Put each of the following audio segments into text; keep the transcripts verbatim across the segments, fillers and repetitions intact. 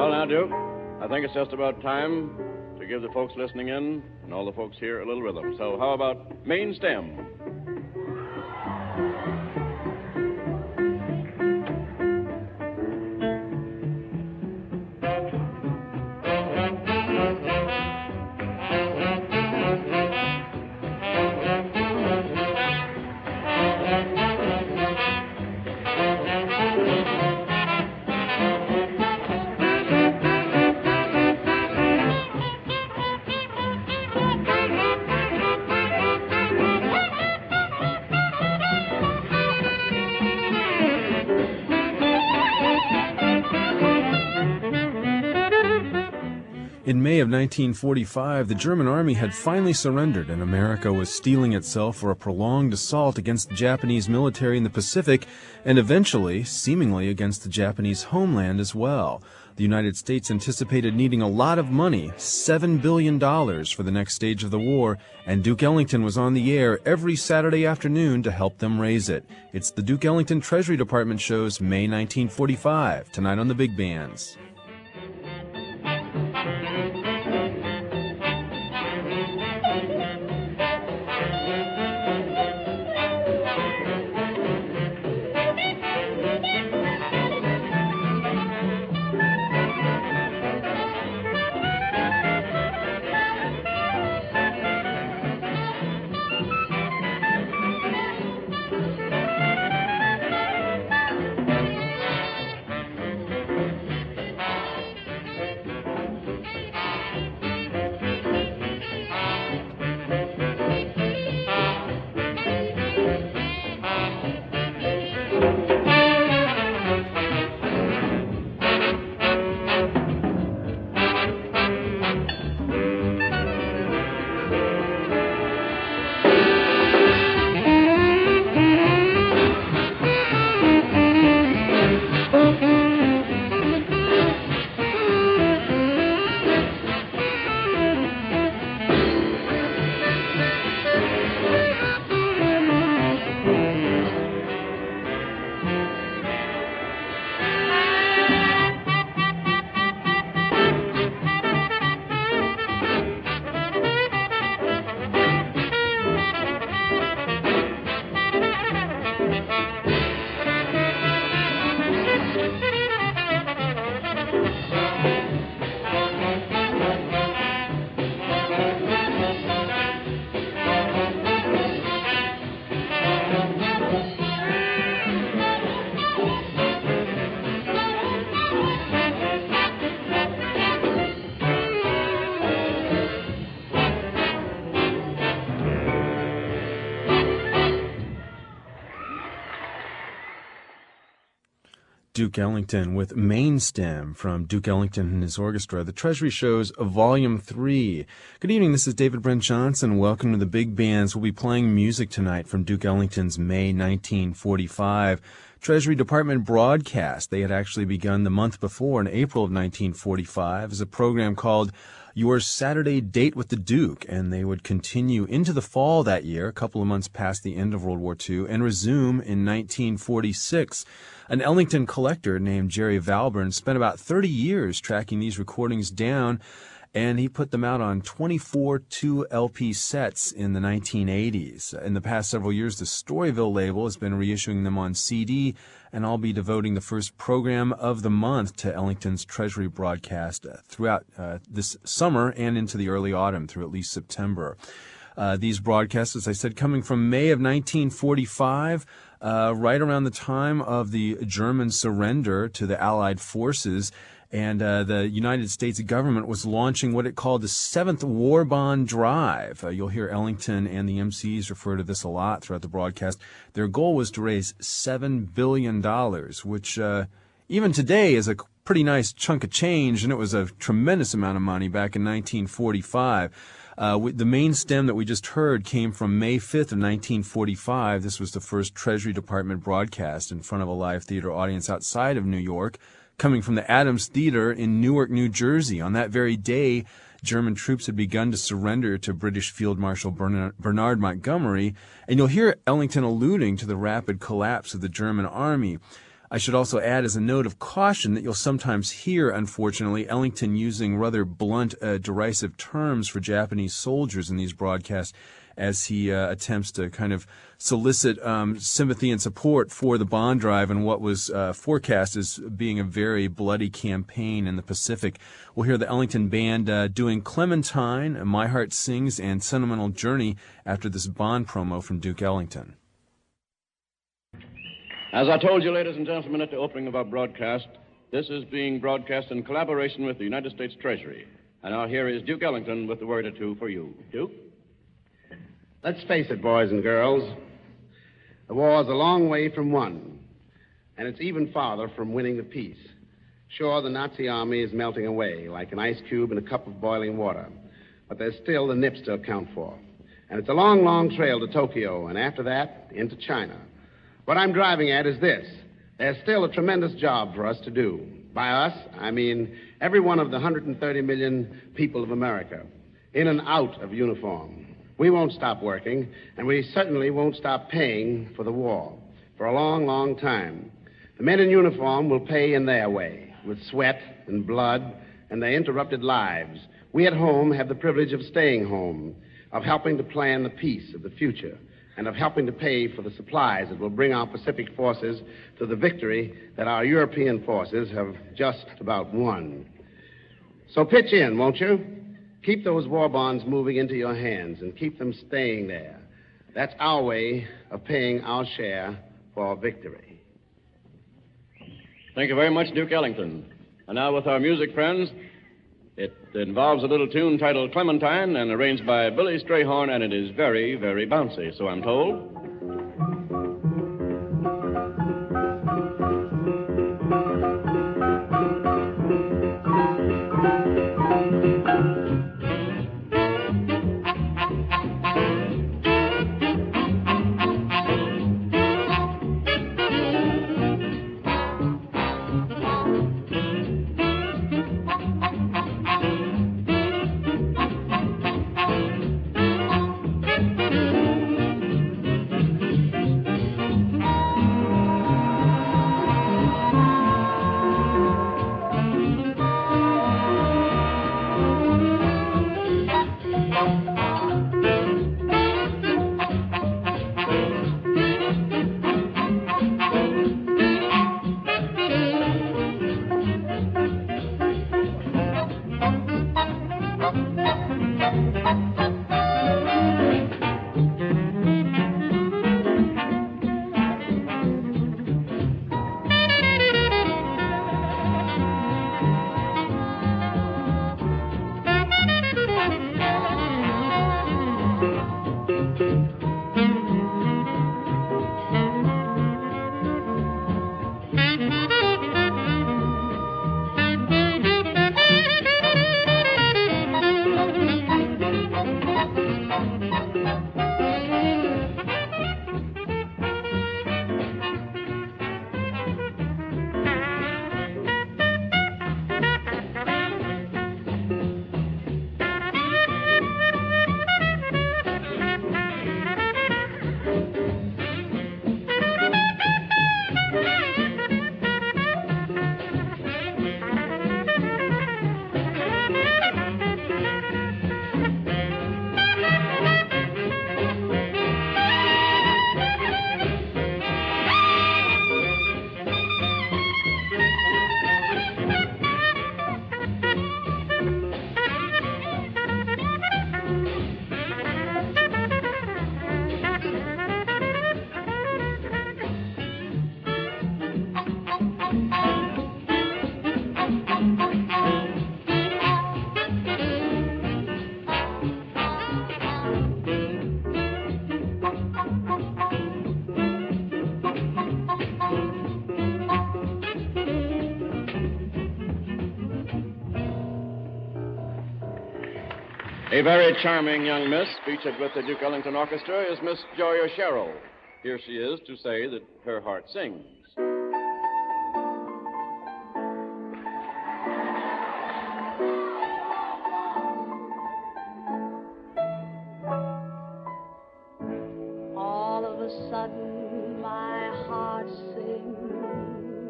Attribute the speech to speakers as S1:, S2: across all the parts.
S1: Well, now, Duke, I think it's just about time to give the folks listening in and all the folks here a little rhythm. So how about Main Stem?
S2: In May of nineteen forty-five, the German army had finally surrendered, and America was steeling itself for a prolonged assault against the Japanese military in the Pacific, and eventually, seemingly, against the Japanese homeland as well. The United States anticipated needing a lot of money, seven billion dollars, for the next stage of the war, and Duke Ellington was on the air every Saturday afternoon to help them raise it. It's the Duke Ellington Treasury Department show's May nineteen forty-five, tonight on the Big Bands. Duke Ellington with Main Stem from Duke Ellington and his orchestra, the Treasury Show's Volume three. Good evening, this is David Brent Johnson. Welcome to the Big Bands. We'll be playing music tonight from Duke Ellington's May nineteen forty-five Treasury Department broadcast. They had actually begun the month before, in April of nineteen forty-five, as a program called Your Saturday Date with the Duke, and they would continue into the fall that year, a couple of months past the end of World War Two, and resume in nineteen forty-six. An Ellington collector named Jerry Valburn spent about thirty years tracking these recordings down, and he put them out on twenty-four two L P sets in the nineteen eighties. In the past several years, the Storyville label has been reissuing them on C D, and I'll be devoting the first program of the month to Ellington's Treasury broadcast uh, throughout uh, this summer and into the early autumn through at least September. Uh, these broadcasts, as I said, coming from May of nineteen forty-five, uh, right around the time of the German surrender to the Allied forces, and uh, the United States government was launching what it called the Seventh War Bond Drive. Uh, you'll hear Ellington and the M Cs refer to this a lot throughout the broadcast. Their goal was to raise seven billion dollars, which uh, even today is a pretty nice chunk of change, and it was a tremendous amount of money back in nineteen forty-five. Uh, the main stem that we just heard came from May fifth of nineteen forty-five. This was the first Treasury Department broadcast in front of a live theater audience outside of New York, coming from the Adams Theater in Newark, New Jersey. On that very day, German troops had begun to surrender to British Field Marshal Bernard Montgomery, and you'll hear Ellington alluding to the rapid collapse of the German army. I should also add as a note of caution that you'll sometimes hear, unfortunately, Ellington using rather blunt, uh, derisive terms for Japanese soldiers in these broadcasts as he uh, attempts to kind of solicit um, sympathy and support for the bond drive and what was uh, forecast as being a very bloody campaign in the Pacific. We'll hear the Ellington Band uh, doing Clementine, My Heart Sings, and Sentimental Journey after this Bond promo from Duke Ellington.
S1: As I told you, ladies and gentlemen, at the opening of our broadcast, this is being broadcast in collaboration with the United States Treasury. And now here is Duke Ellington with a word or two for you. Duke?
S3: Let's face it, boys and girls. The war's a long way from won, and it's even farther from winning the peace. Sure, the Nazi army is melting away like an ice cube in a cup of boiling water, but there's still the nips to account for. And it's a long, long trail to Tokyo, and after that, into China. What I'm driving at is this. There's still a tremendous job for us to do. By us, I mean every one of the one hundred thirty million people of America, in and out of uniform. We won't stop working, and we certainly won't stop paying for the war for a long, long time. The men in uniform will pay in their way, with sweat and blood and their interrupted lives. We at home have the privilege of staying home, of helping to plan the peace of the future, and of helping to pay for the supplies that will bring our Pacific forces to the victory that our European forces have just about won. So pitch in, won't you? Keep those war bonds moving into your hands and keep them staying there. That's our way of paying our share for victory.
S1: Thank you very much, Duke Ellington. And now with our music friends, it involves a little tune titled Clementine and arranged by Billy Strayhorn, and it is very, very bouncy, so I'm told. A very charming young miss, featured with the Duke Ellington Orchestra, is Miss Joya Sherrill. Here she is to say that her heart sings.
S4: All of a sudden, my heart sings.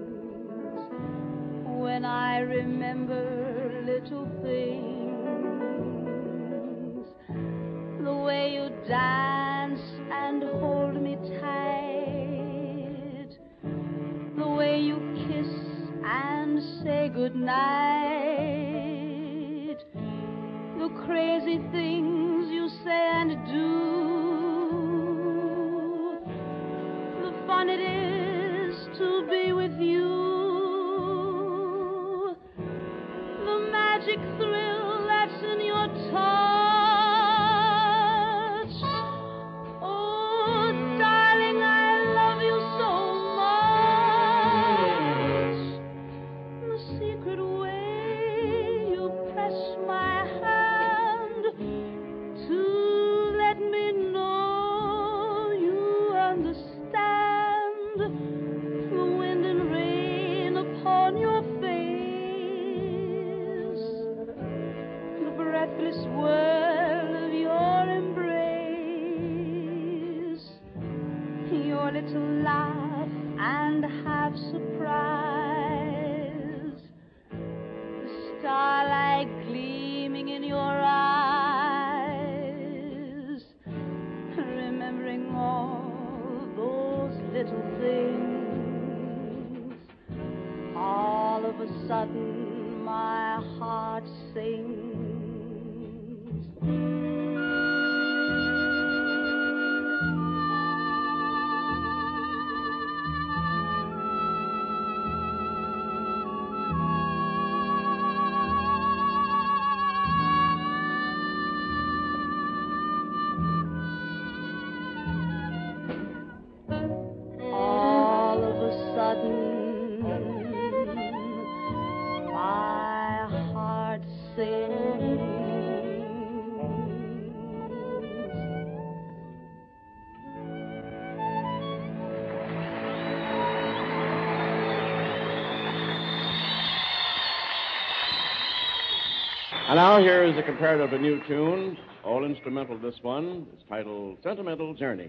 S4: I remember little things, the way you dance and hold me tight, the way you kiss and say goodnight, the crazy things you say and do, the fun it is to be with you, the magic thrill that's in your touch. Oh, darling, I love you so much. The secret way you press my hand to let me know you understand, the wind and rain upon your face, the breathless whirl of your embrace, your little laugh and half surprise, the starlight gleaming in your eyes, remembering all those little things. All of a sudden my heart sings. All of a sudden my heart sings.
S1: And now here is a comparatively new tune, all instrumental this one. It's titled Sentimental Journey.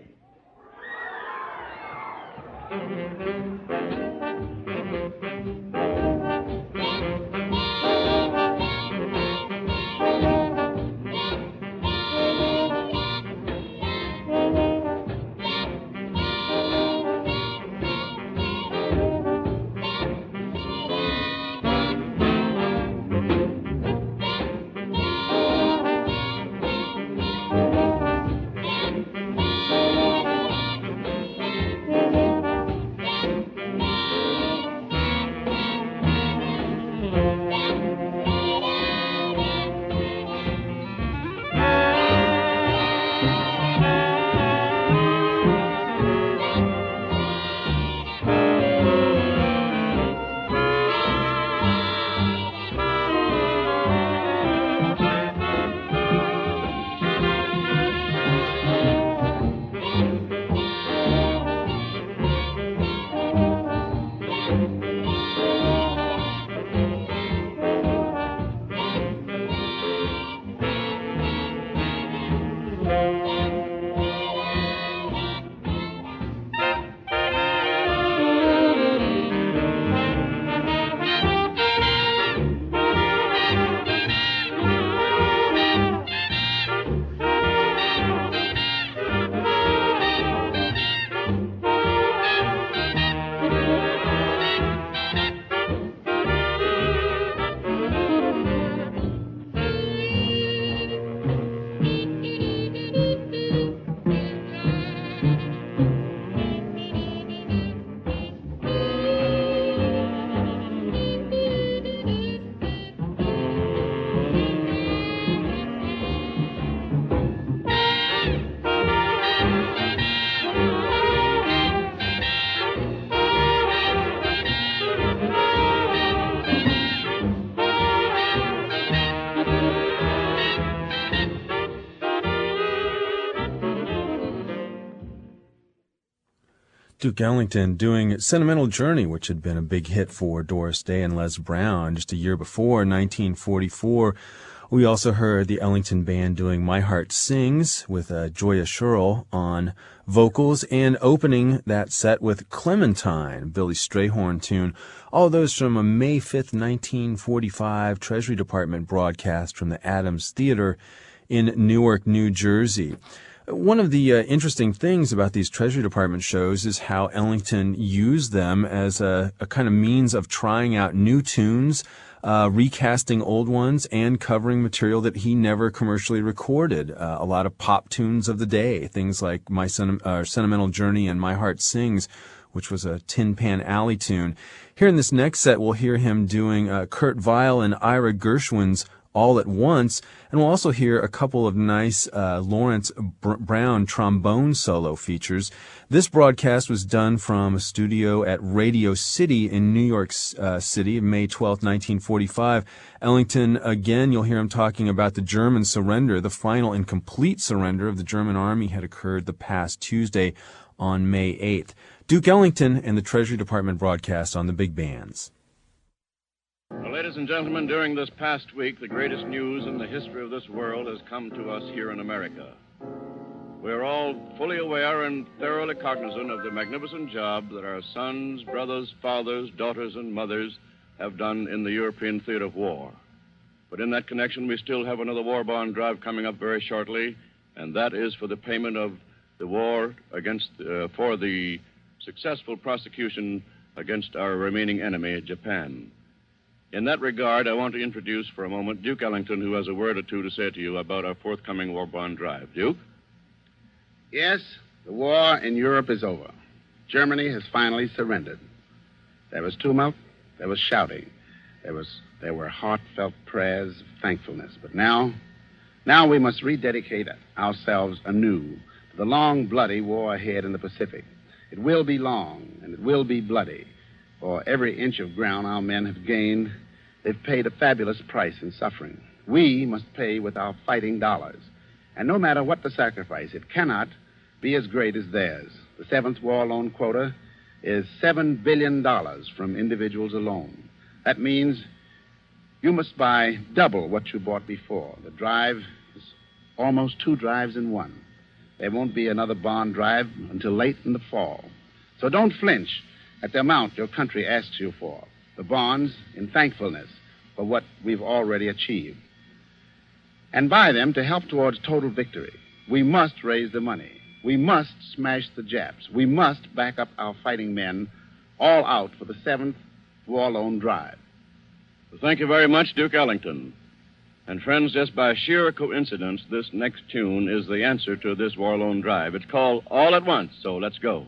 S2: Duke Ellington doing Sentimental Journey, which had been a big hit for Doris Day and Les Brown just a year before, nineteen forty-four. We also heard the Ellington Band doing My Heart Sings with uh, Joya Sherrill on vocals, and opening that set with Clementine, Billy Strayhorn tune. All those from a May fifth, nineteen forty-five Treasury Department broadcast from the Adams Theater in Newark, New Jersey. One of the uh, interesting things about these Treasury Department shows is how Ellington used them as a, a kind of means of trying out new tunes, uh, recasting old ones, and covering material that he never commercially recorded. Uh, a lot of pop tunes of the day, things like My Sen- uh, Sentimental Journey and My Heart Sings, which was a Tin Pan Alley tune. Here in this next set, we'll hear him doing uh, Kurt Weill and Ira Gershwin's All at Once, and we'll also hear a couple of nice uh, Lawrence Br- Brown trombone solo features. This broadcast was done from a studio at Radio City in New York uh, City, May twelfth, nineteen forty-five. Ellington, again, you'll hear him talking about the German surrender. The final and complete surrender of the German army had occurred the past Tuesday on May eighth. Duke Ellington and the Treasury Department broadcast on the big bands.
S1: Well, ladies and gentlemen, during this past week, the greatest news in the history of this world has come to us here in America. We're all fully aware and thoroughly cognizant of the magnificent job that our sons, brothers, fathers, daughters, and mothers have done in the European theater of war. But in that connection, we still have another war bond drive coming up very shortly, and that is for the payment of the war against, uh, for the successful prosecution against our remaining enemy, Japan. In that regard, I want to introduce for a moment Duke Ellington, who has a word or two to say to you about our forthcoming war bond drive. Duke?
S3: Yes, the war in Europe is over. Germany has finally surrendered. There was tumult, there was shouting, there was there were heartfelt prayers of thankfulness. But now, now we must rededicate ourselves anew to the long, bloody war ahead in the Pacific. It will be long, and it will be bloody. For every inch of ground our men have gained, they've paid a fabulous price in suffering. We must pay with our fighting dollars. And no matter what the sacrifice, it cannot be as great as theirs. The seventh war loan quota is seven billion dollars from individuals alone. That means you must buy double what you bought before. The drive is almost two drives in one. There won't be another bond drive until late in the fall. So don't flinch at the amount your country asks you for. The bonds in thankfulness for what we've already achieved. And buy them to help towards total victory. We must raise the money. We must smash the Japs. We must back up our fighting men all out for the seventh war loan drive.
S1: Well, thank you very much, Duke Ellington. And friends, just by sheer coincidence, this next tune is the answer to this war loan drive. It's called All at Once, so let's go.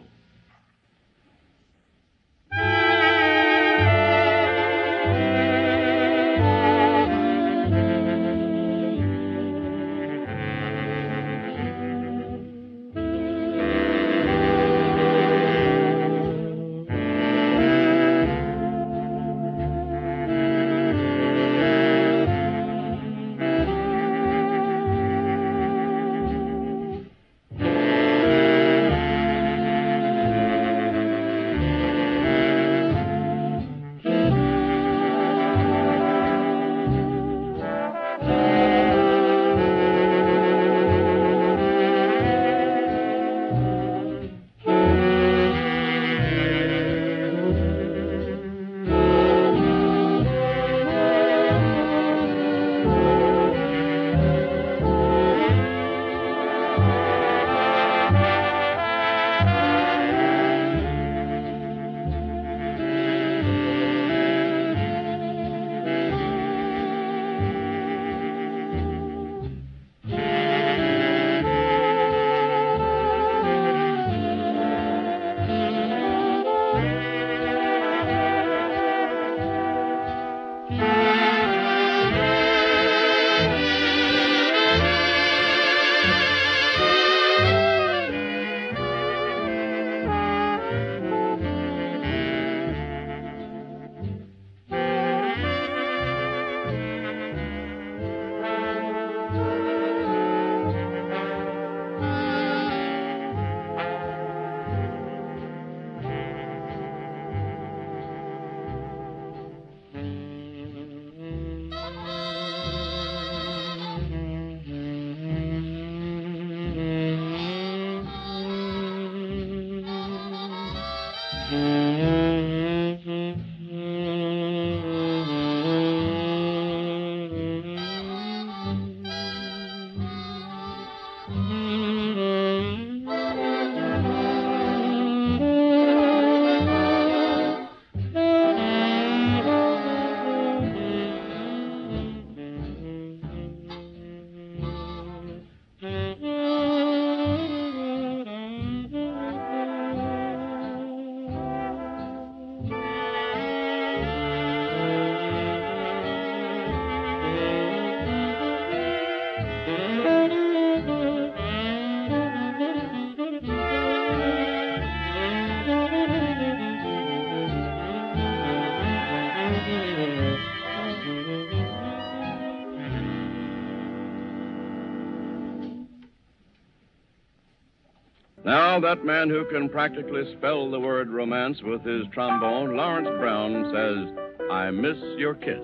S1: now, that man who can practically spell the word romance with his trombone, Lawrence Brown, says, I miss your kiss.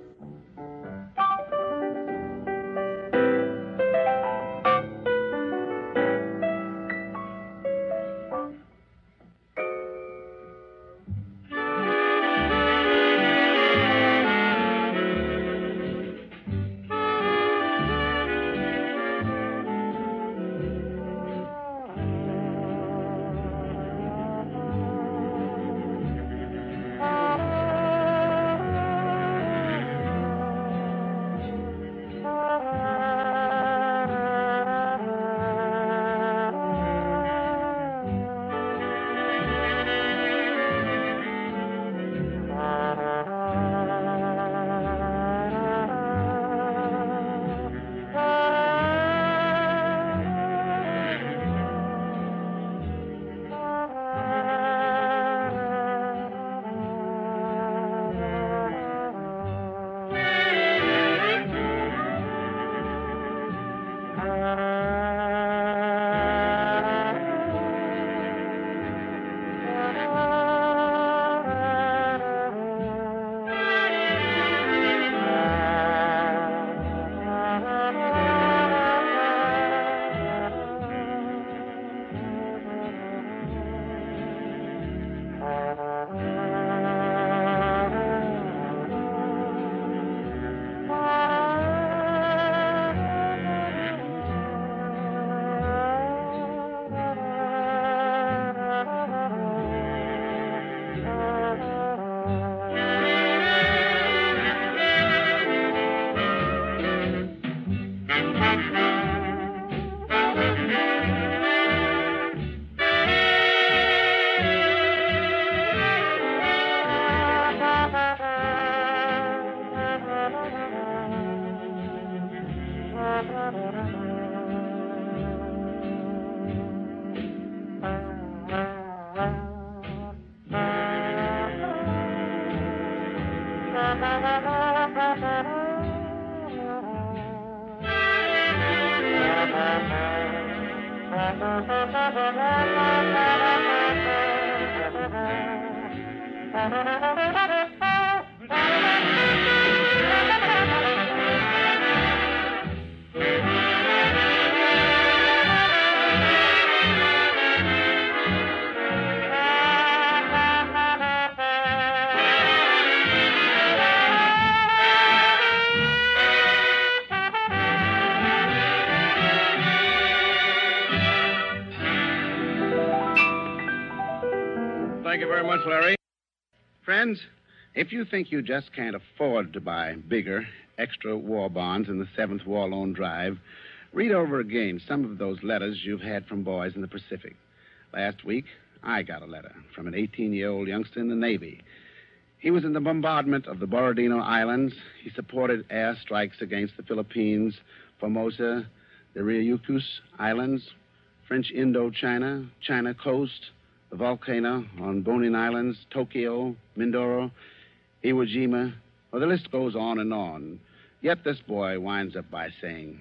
S1: Thank you very much, Larry.
S3: Friends, if you think you just can't afford to buy bigger, extra war bonds in the seventh War Loan Drive, read over again some of those letters you've had from boys in the Pacific. Last week, I got a letter from an eighteen-year-old youngster in the Navy. He was in the bombardment of the Borodino Islands. He supported air strikes against the Philippines, Formosa, the Ryukyus Islands, French Indochina, China coast, the volcano on Bonin Islands, Tokyo, Mindoro, Iwo Jima. Well, the list goes on and on. Yet this boy winds up by saying,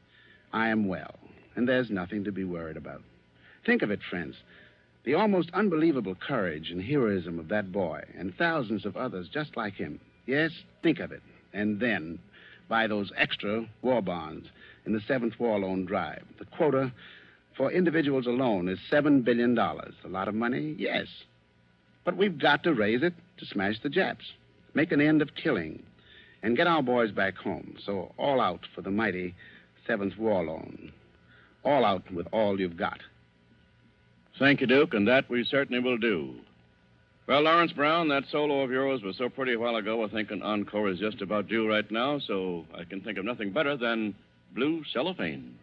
S3: I am well, and there's nothing to be worried about. Think of it, friends. The almost unbelievable courage and heroism of that boy and thousands of others just like him. Yes, think of it. And then buy those extra war bonds in the seventh War Loan Drive. The quota for individuals alone is seven billion dollars. A lot of money? Yes. But we've got to raise it to smash the Japs, make an end of killing, and get our boys back home. So all out for the mighty seventh War Loan. All out with all you've got.
S1: Thank you, Duke, and that we certainly will do. Well, Lawrence Brown, that solo of yours was so pretty a while ago, I think an encore is just about due right now, so I can think of nothing better than Blue Cellophane.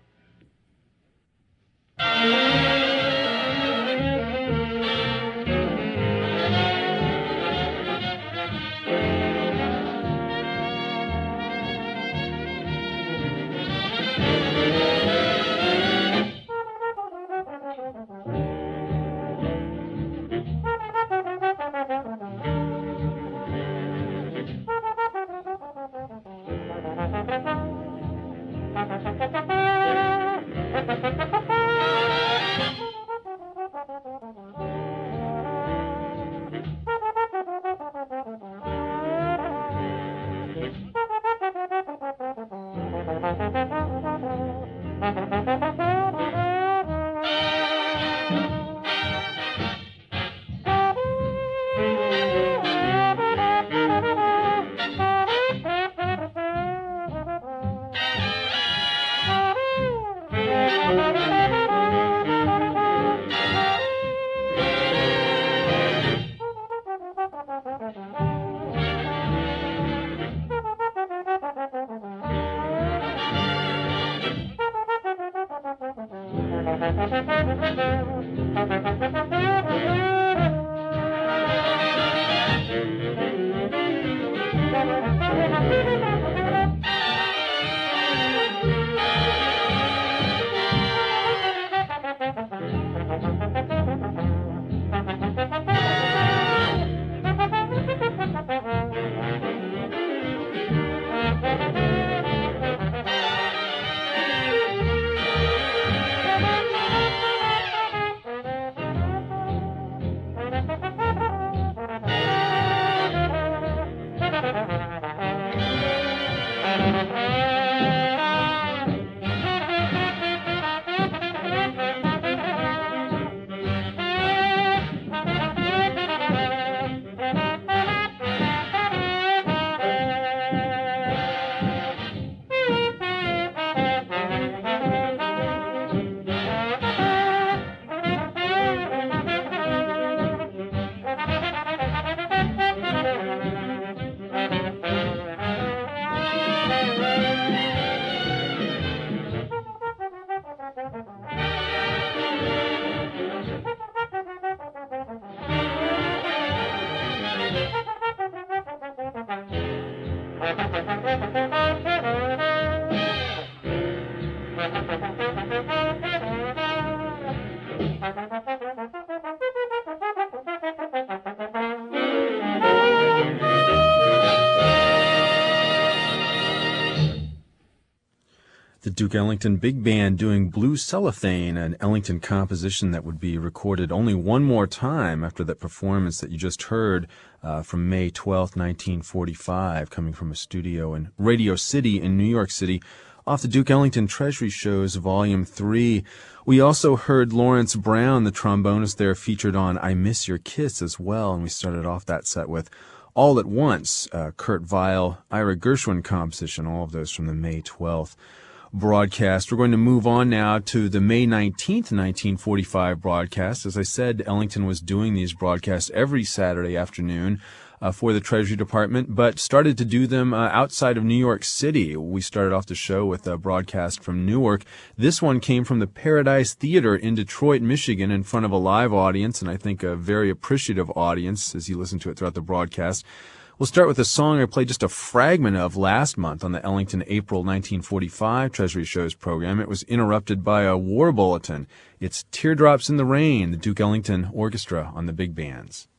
S2: The Duke Ellington Big Band doing Blue Cellophane, an Ellington composition that would be recorded only one more time after that performance that you just heard uh, from May twelfth, nineteen forty-five, coming from a studio in Radio City in New York City, off the Duke Ellington Treasury Shows, Volume three. We also heard Lawrence Brown, the trombonist there, featured on I Miss Your Kiss as well, and we started off that set with All at Once, uh, Kurt Weill, Ira Gershwin composition, all of those from the May twelfth broadcast. We're going to move on now to the May nineteenth, nineteen forty-five broadcast. As I said, Ellington was doing these broadcasts every Saturday afternoon uh, for the Treasury Department, but started to do them uh, outside of New York City. We started off the show with a broadcast from Newark. This one came from the Paradise Theater in Detroit, Michigan, in front of a live audience, and I think a very appreciative audience as you listen to it throughout the broadcast. We'll start with a song I played just a fragment of last month on the Ellington April nineteen forty-five Treasury Shows program. It was interrupted by a war bulletin. It's Teardrops in the Rain, the Duke Ellington Orchestra on the big bands.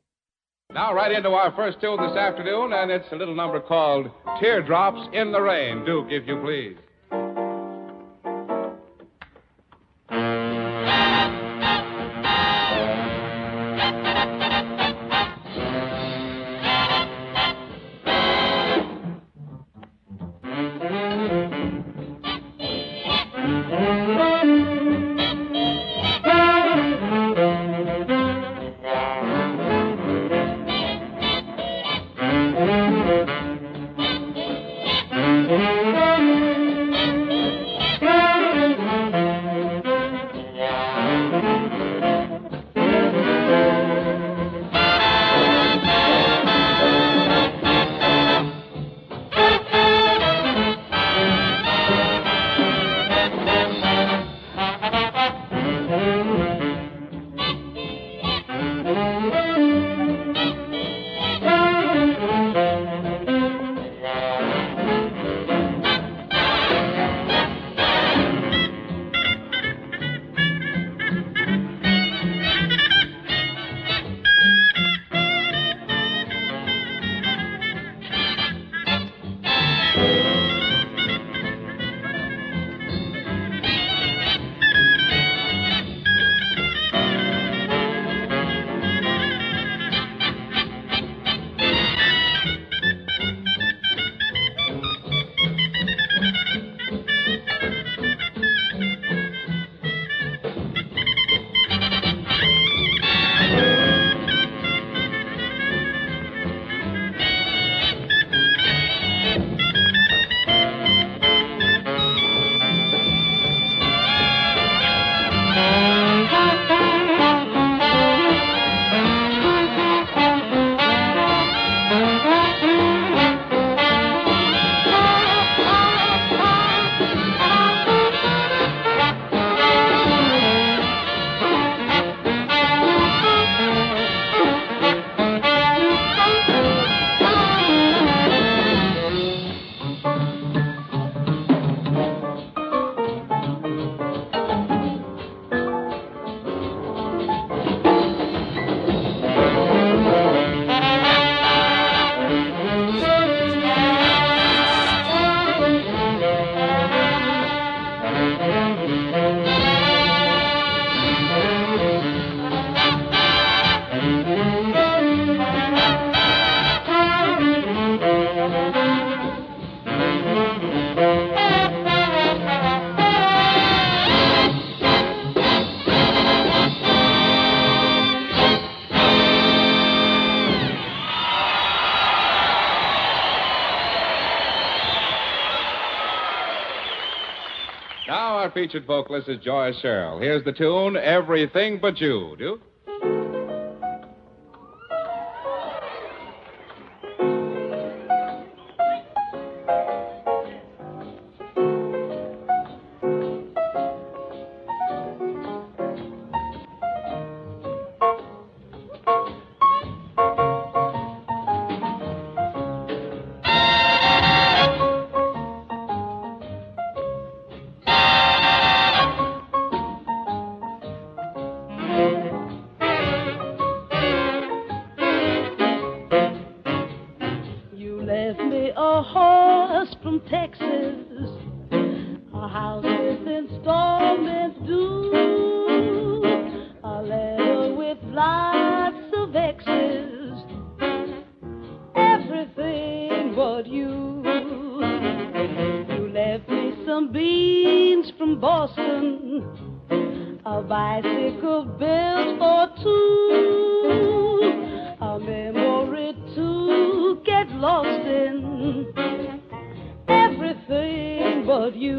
S5: Now right into our first tune this afternoon, and it's a little number called Teardrops in the Rain. Duke, if you please. our featured vocalist is Joyce Sherrill. Here's the tune, Everything But You. Duke?
S4: A horse from Texas, a house with installments due, a letter with lots of X's, everything but you. You left me some beans from Boston, a bicycle built for two, a memory to get lost in, everything but you.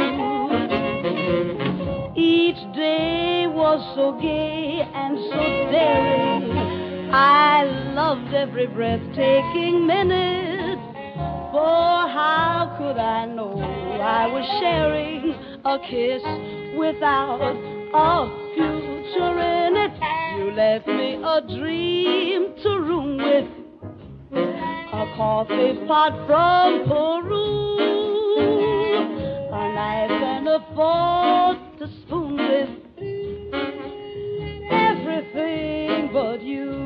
S4: Each day was so gay and so daring, I loved every breathtaking minute, for how could I know I was sharing a kiss without a future in it? You left me a dream to room with, a coffee pot from Peru, a knife and a fork to spoon with, everything but you.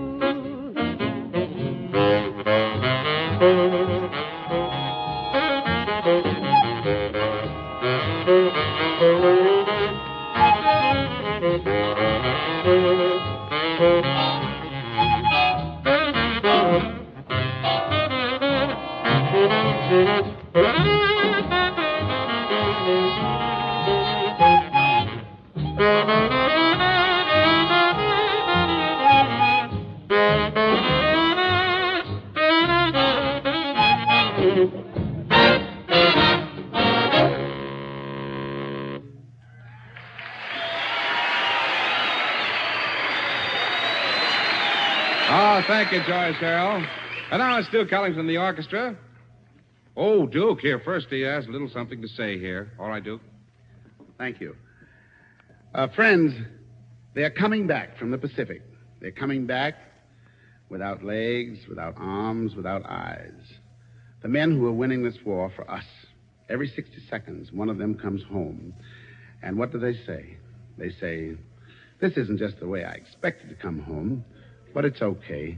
S5: Oh, thank you, Joyce Sherrill. And now it's Duke Ellington, the orchestra. Oh, Duke, here first he has a little something to say here. All right, Duke.
S3: Thank you. Uh, friends, they're coming back from the Pacific. They're coming back without legs, without arms, without eyes. The men who are winning this war for us. Every sixty seconds, one of them comes home. And what do they say? They say, this isn't just the way I expected to come home, but it's okay.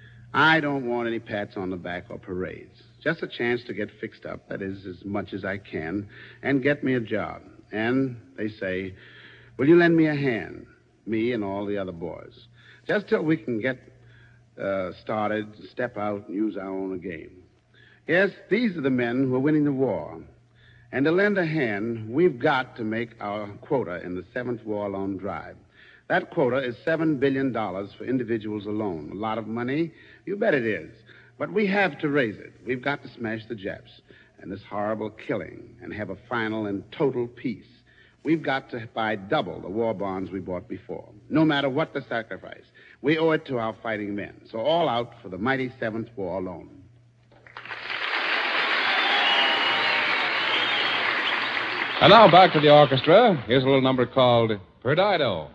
S3: I don't want any pats on the back or parades. Just a chance to get fixed up, that is, as much as I can, and get me a job. And they say, will you lend me a hand, me and all the other boys, just till we can get uh, started, step out, and use our own game. Yes, these are the men who are winning the war. And to lend a hand, we've got to make our quota in the seventh War Loan Drive. That quota is seven billion dollars for individuals alone. A lot of money? You bet it is. But we have to raise it. We've got to smash the Japs and this horrible killing and have a final and total peace. We've got to buy double the war bonds we bought before, no matter what the sacrifice. We owe it to our fighting men. So all out for the mighty seventh War Loan.
S5: And now back to the orchestra. Here's a little number called Perdido.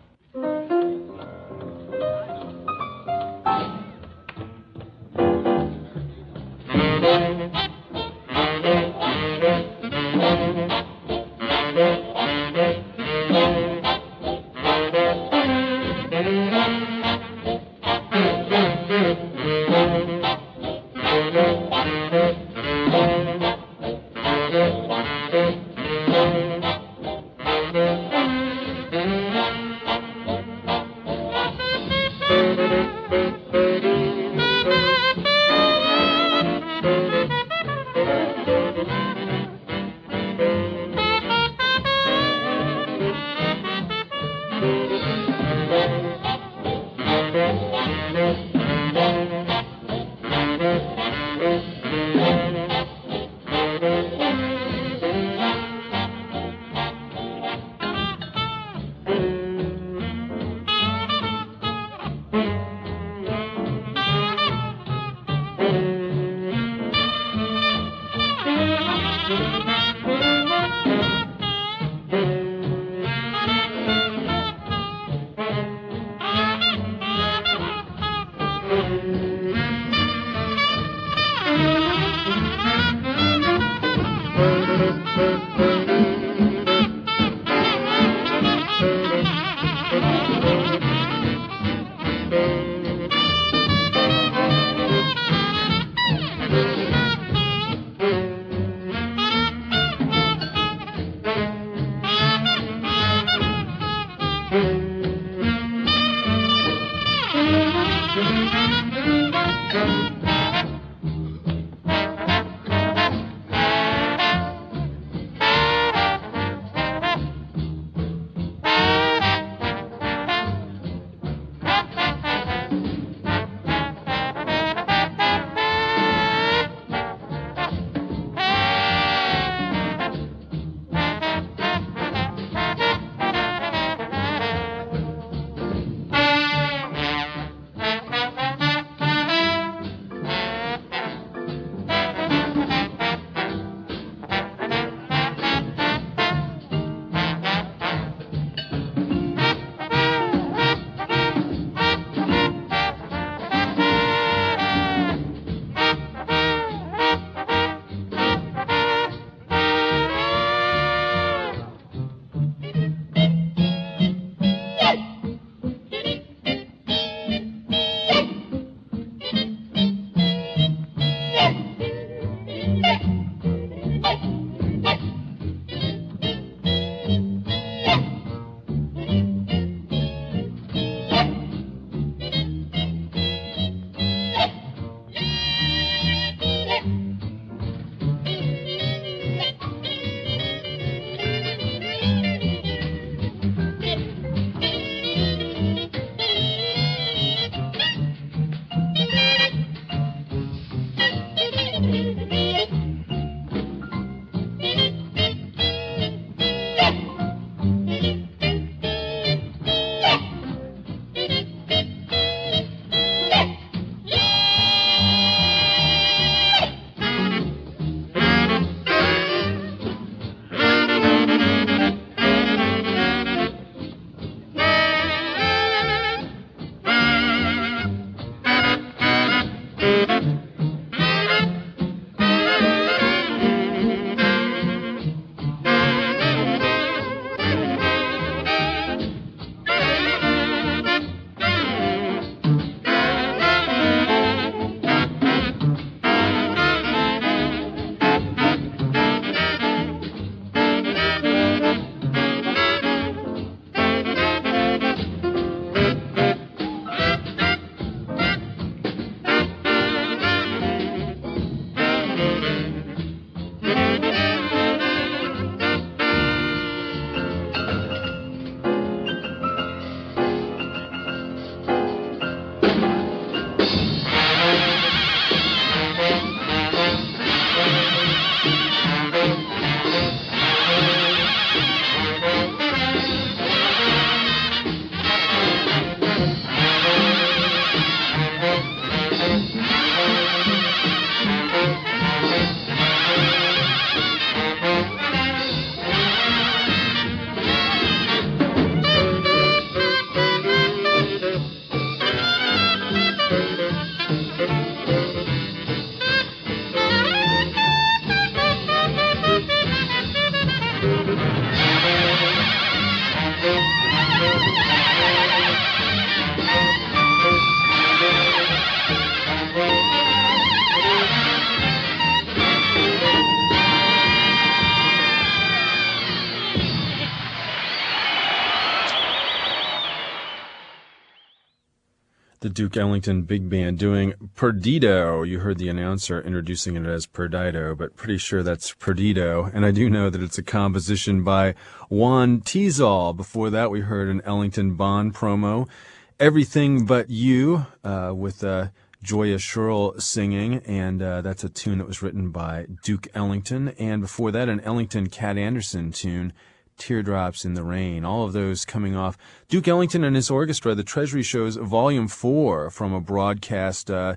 S2: The Duke Ellington Big Band doing Perdido. You heard the announcer introducing it as Perdido, but pretty sure that's Perdido. And I do know that it's a composition by Juan Tizol. Before that, we heard an Ellington Bond promo, Everything But You, uh, with uh, Joya Sherrill singing, and uh, that's a tune that was written by Duke Ellington. And before that, an Ellington Cat Anderson tune, Teardrops in the Rain. All of those coming off Duke Ellington and his orchestra, the Treasury Shows Volume four, from a broadcast uh,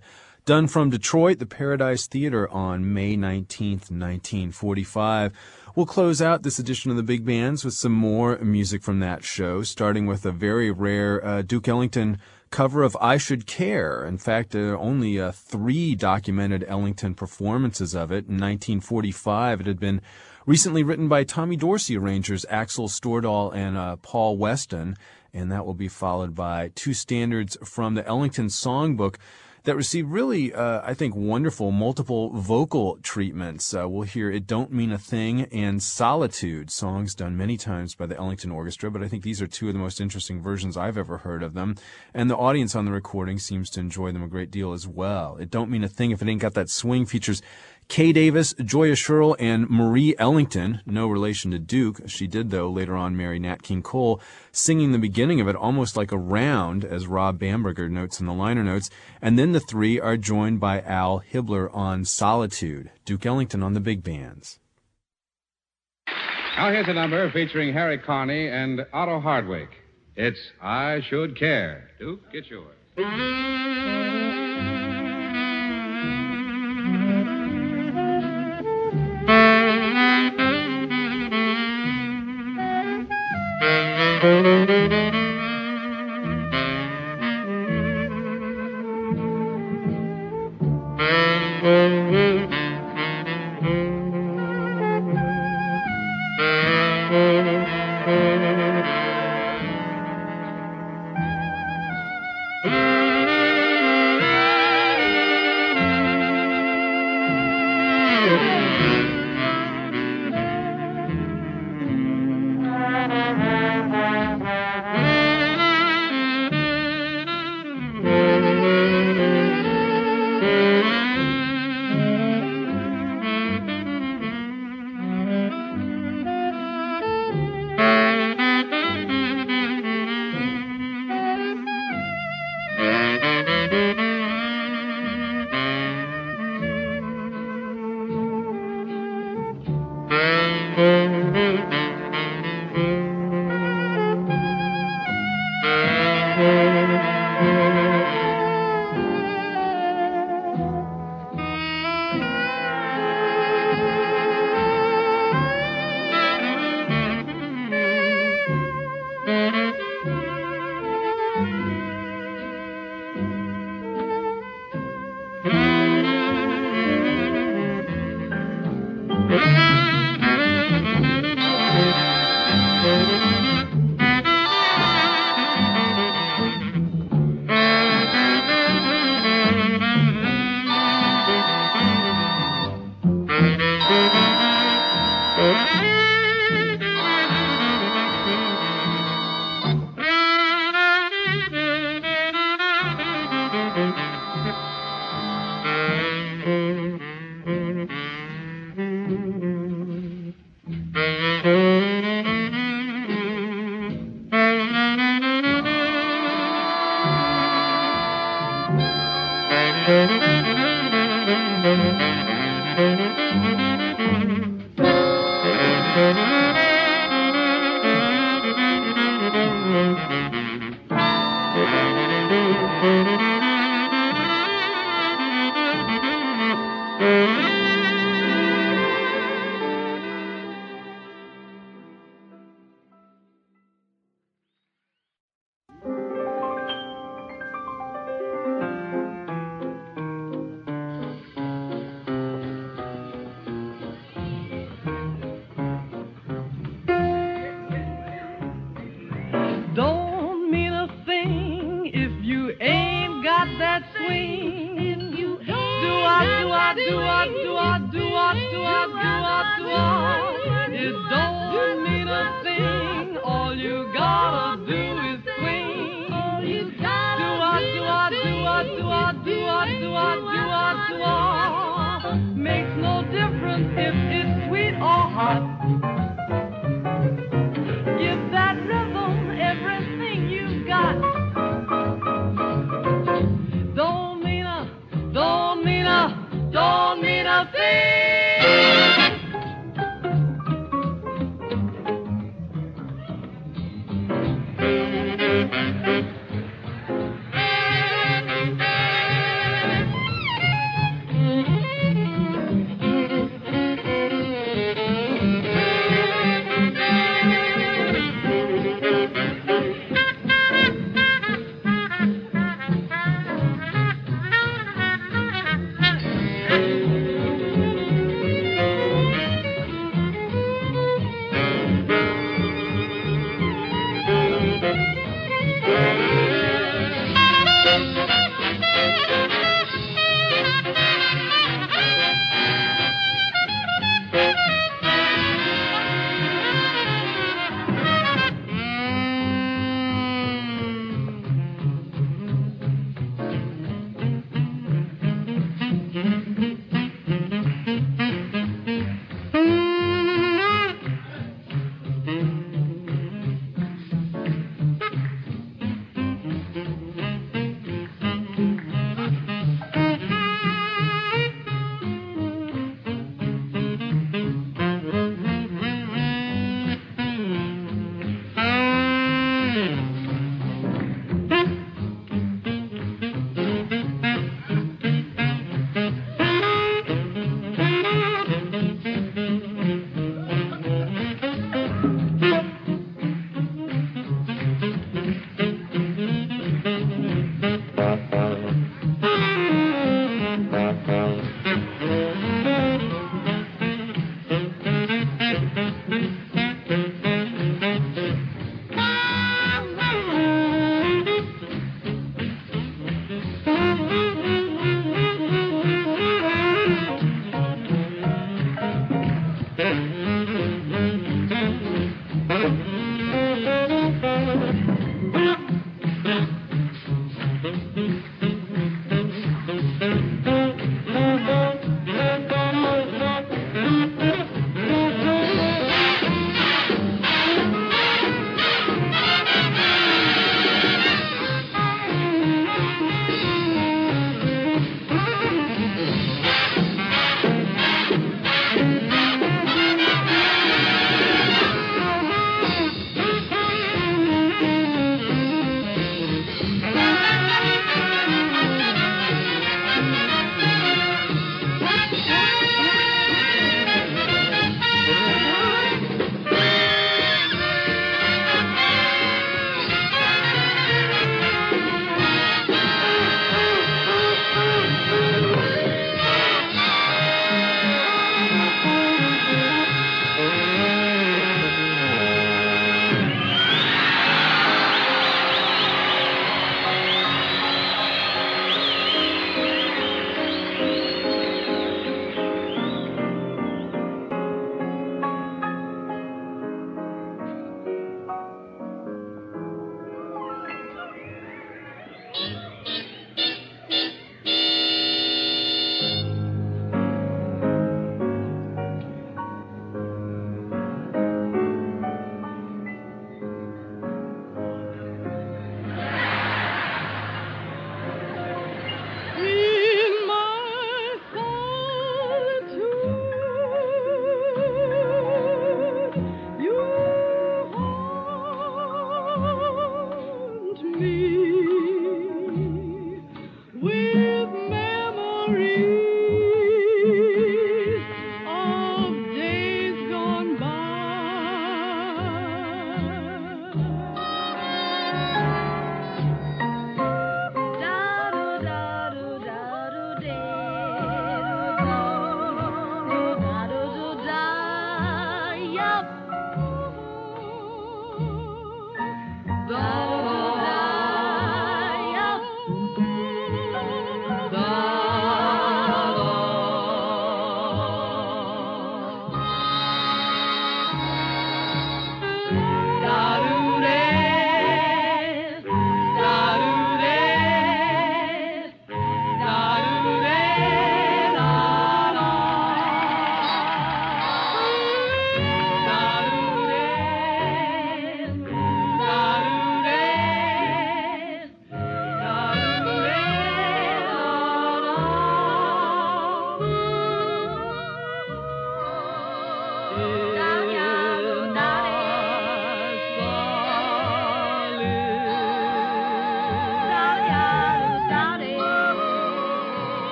S2: Done from Detroit, the Paradise Theater on May nineteenth, nineteen forty-five. We'll close out this edition of the Big Bands with some more music from that show, starting with a very rare uh, Duke Ellington cover of I Should Care. In fact, uh, only uh, three documented Ellington performances of it. In nineteen forty-five, it had been recently written by Tommy Dorsey arrangers Axel Stordahl and uh, Paul Weston, and that will be followed by two standards from the Ellington Songbook that received really, uh, I think, wonderful multiple vocal treatments. Uh, we'll hear It Don't Mean a Thing and Solitude, songs done many times by the Ellington Orchestra, but I think these are two of the most interesting versions I've ever heard of them, and the audience on the recording seems to enjoy them a great deal as well. It Don't Mean a Thing If It Ain't Got That Swing features Kay Davis, Joya Sherrill, and Marie Ellington, no relation to Duke. She did, though, later on marry Nat King Cole, singing the beginning of it almost like a round, as Rob Bamberger notes in the liner notes. And then the three are joined by Al Hibbler on Solitude. Duke Ellington on the big bands.
S5: Now here's a number featuring Harry Carney and Otto Hardwick. It's I Should Care. Duke, it's yours.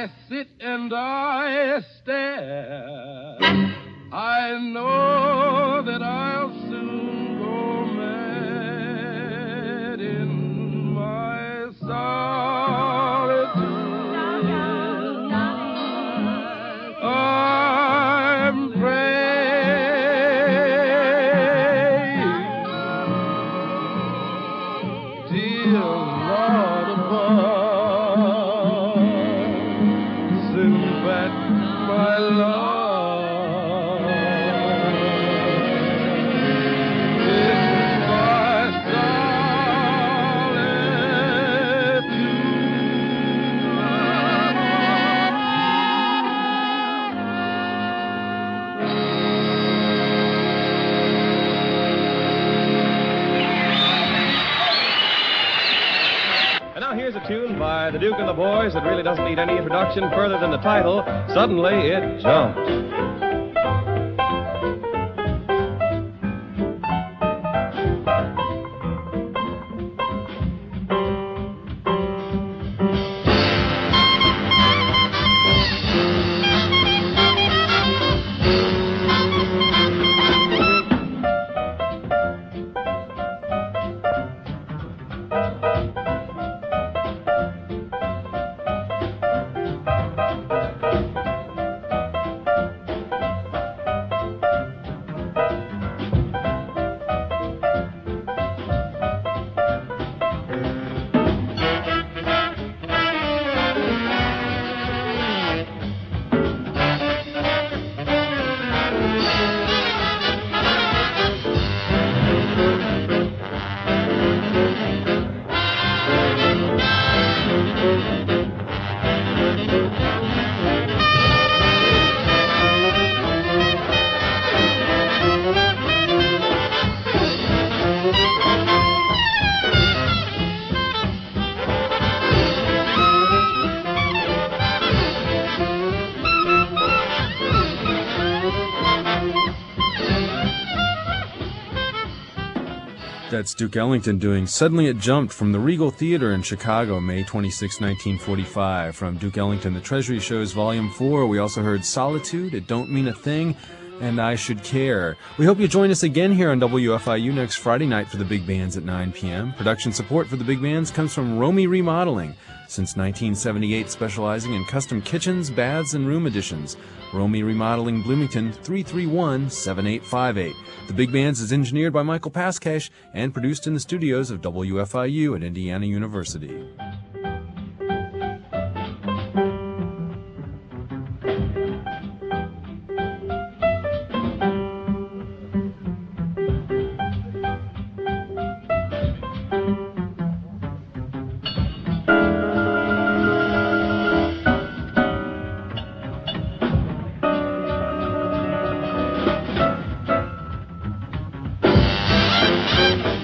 S6: I sit and I stare, I know that I'll soon go mad in my solitude. I'm praying, dear Lord above, send back my love.
S7: Here's a tune by the Duke and the Boys that really doesn't need any introduction further than the title. Suddenly it jumped.
S2: That's Duke Ellington doing Suddenly It Jumped from the Regal Theater in Chicago, May twenty-sixth, nineteen forty-five. From Duke Ellington, The Treasury Shows, Volume four, we also heard Solitude, It Don't Mean a Thing, and I Should Care. We hope you join us again here on W F I U next Friday night for the Big Bands at nine p.m. Production support for the Big Bands comes from Romy Remodeling, since nineteen seventy-eight specializing in custom kitchens, baths, and room additions. Romy Remodeling, Bloomington, three three one, seven eight five eight. The Big Bands is engineered by Michael Pascash and produced in the studios of W F I U at Indiana University.
S6: Thank you.